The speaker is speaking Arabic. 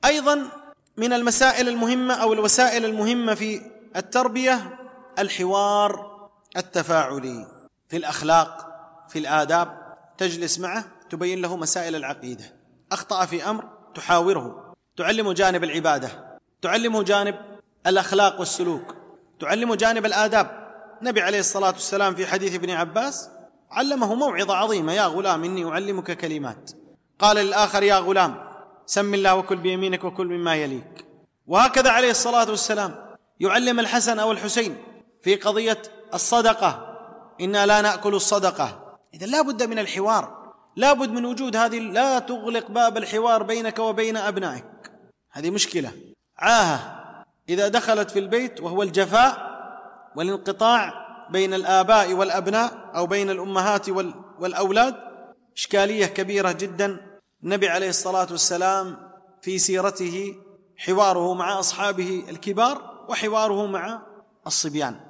أيضا من المسائل المهمة أو الوسائل المهمة في التربية الحوار التفاعلي في الأخلاق، في الآداب. تجلس معه تبين له مسائل العقيدة، أخطأ في أمر تحاوره، تعلمه جانب العبادة، تعلمه جانب الأخلاق والسلوك، تعلمه جانب الآداب. النبي عليه الصلاة والسلام في حديث ابن عباس علمه موعظة عظيمة: يا غلام إني أعلمك كلمات. قال للآخر: يا غلام سم الله وكل بيمينك وكل مما يليك. وهكذا عليه الصلاة والسلام يعلم الحسن أو الحسين في قضية الصدقة: إنا لا نأكل الصدقة. إذن لا بد من الحوار، لا بد من وجود هذه. لا تغلق باب الحوار بينك وبين أبنائك، هذه مشكلة عاهة إذا دخلت في البيت، وهو الجفاء والانقطاع بين الآباء والأبناء أو بين الأمهات والأولاد. إشكالية كبيرة جدا. النبي عليه الصلاة والسلام في سيرته حواره مع أصحابه الكبار وحواره مع الصبيان.